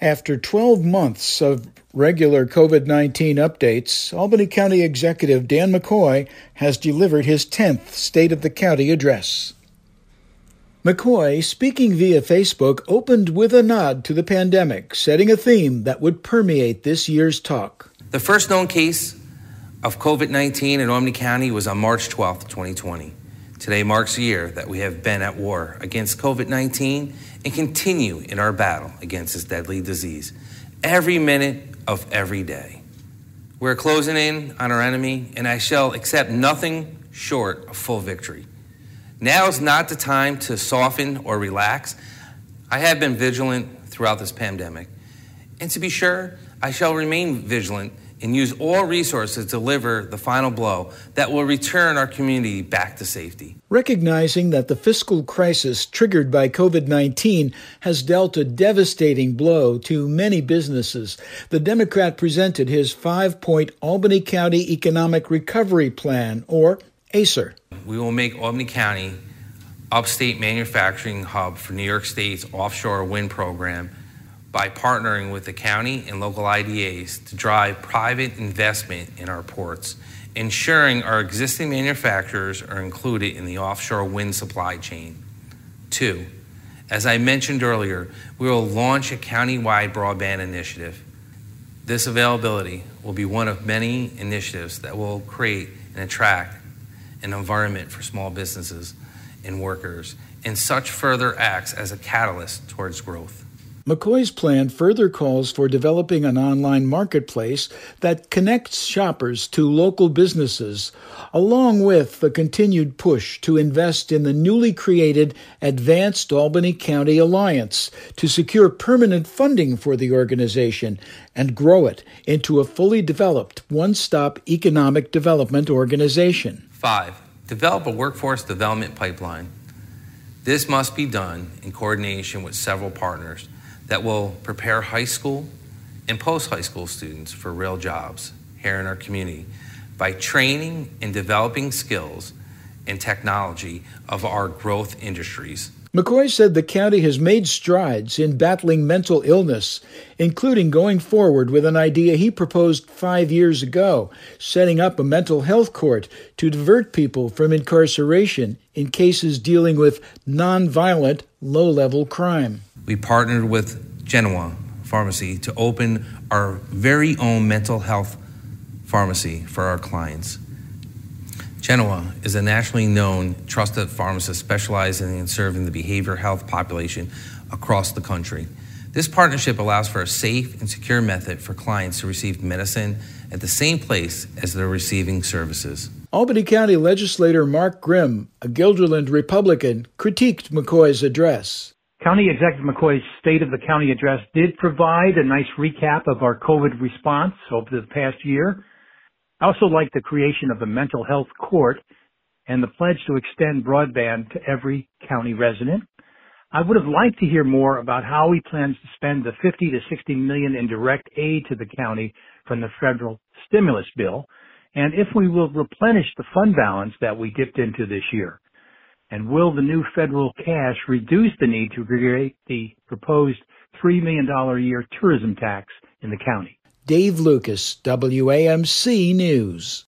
After 12 months of regular COVID-19 updates, Albany County Executive Dan McCoy has delivered his 10th State of the County address. McCoy, speaking via Facebook, opened with a nod to the pandemic, setting a theme that would permeate this year's talk. The first known case of COVID-19 in Albany County was on March 12th, 2020. Today marks a year that we have been at war against COVID-19 and continue in our battle against this deadly disease every minute of every day. We're closing in on our enemy, and I shall accept nothing short of full victory. Now is not the time to soften or relax. I have been vigilant throughout this pandemic, and to be sure, I shall remain vigilant and use all resources to deliver the final blow that will return our community back to safety. Recognizing that the fiscal crisis triggered by COVID-19 has dealt a devastating blow to many businesses, the Democrat presented his 5-point Albany County Economic Recovery Plan, or ACER. We will make Albany County upstate manufacturing hub for New York State's offshore wind program by partnering with the county and local IDAs to drive private investment in our ports, ensuring our existing manufacturers are included in the offshore wind supply chain. 2, as I mentioned earlier, we will launch a county-wide broadband initiative. This availability will be one of many initiatives that will create and attract an environment for small businesses and workers, and such further acts as a catalyst towards growth. McCoy's plan further calls for developing an online marketplace that connects shoppers to local businesses, along with the continued push to invest in the newly created Advanced Albany County Alliance to secure permanent funding for the organization and grow it into a fully developed one-stop economic development organization. 5, develop a workforce development pipeline. This must be done in coordination with several partners that will prepare high school and post-high school students for real jobs here in our community by training and developing skills and technology of our growth industries. McCoy said the county has made strides in battling mental illness, including going forward with an idea he proposed 5 years ago, setting up a mental health court to divert people from incarceration in cases dealing with nonviolent, low-level crime. We partnered with Genoa Pharmacy to open our very own mental health pharmacy for our clients. Genoa is a nationally known, trusted pharmacist specializing in serving the behavioral health population across the country. This partnership allows for a safe and secure method for clients to receive medicine at the same place as they're receiving services. Albany County legislator Mark Grimm, a Guilderland Republican, critiqued McCoy's address. County Executive McCoy's State of the County address did provide a nice recap of our COVID response over the past year. I also like the creation of the mental health court and the pledge to extend broadband to every county resident. I would have liked to hear more about how he plans to spend the $50 to $60 million in direct aid to the county from the federal stimulus bill, and if we will replenish the fund balance that we dipped into this year. And will the new federal cash reduce the need to create the proposed $3 million a year tourism tax in the county? Dave Lucas, WAMC News.